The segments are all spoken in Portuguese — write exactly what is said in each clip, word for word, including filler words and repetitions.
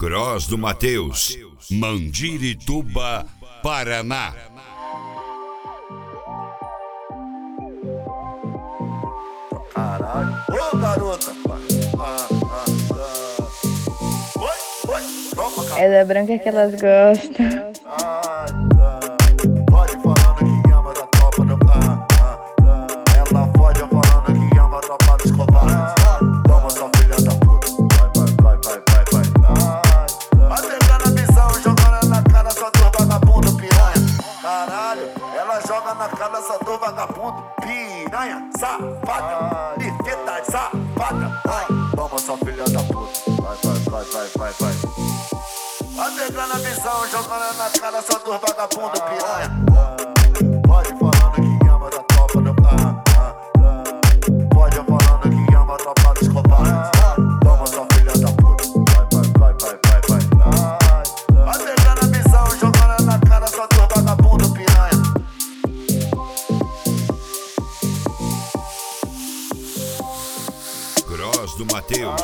Gross do Mateus, Mandirituba, Paraná. Caralho. Ô, garota. Ah, ah, ah. Oi, oi. Toma, cara. É da branca que elas gostam. Ah, ah. Pode falando que ama da tropa do... Ah, ah, ah. Ela pode falando que ama a tropa dos covardes. Toma, sua filha da puta. Vai, vai, vai, vai, vai, vai. Atendendo a visão, jogando na cara só do vagabundo piranha. Caralho, ela joga na cara só do vagabundo piranha. Safada, perfeita, safada. Toma, sua filha da puta. Vai, vai, vai, vai, vai, vai. Atendendo a visão, jogando na cara só do vagabundo piranha. Pode falando que ama da tropa do... Ah, ah, ah. Pode falando que ama a tropa dos covardes. Toma, sua filha da puta. Vai, vai, vai, vai, vai, vai. Atendendo a visão, jogando na cara só do vagabundo piranha. Gross do Mateus.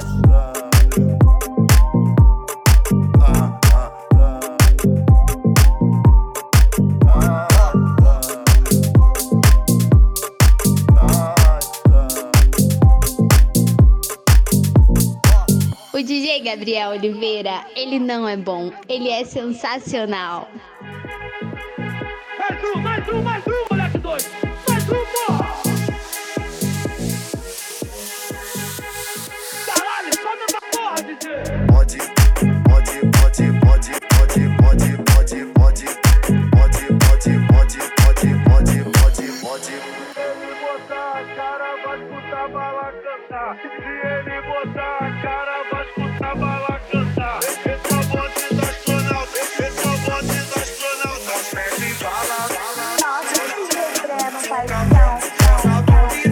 O D J Gabriel Oliveira, ele não é bom, ele é sensacional. Mais um, mais um, mais um, moleque doido! Mais um, porra! Caralho, sobe essa porra, D J! Pode, pode, pode, pode, pode, pode, pode, pode, pode, pode, pode, pode, pode, pode, pode. Ele botar a cara, vai escutar a bala cantar. Se ele botar a cara, vai escutar a bala cantar. Esse é o bonde da astronauta, esse é o bonde da astronauta. Pede bala, bala. Nossa, que deprê, não faz não.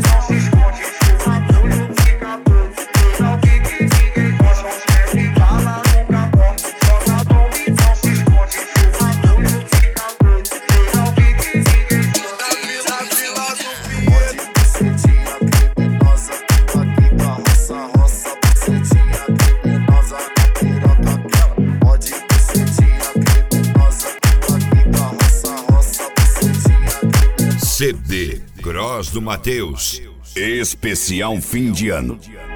C D Gross do Mateus, especial fim de ano.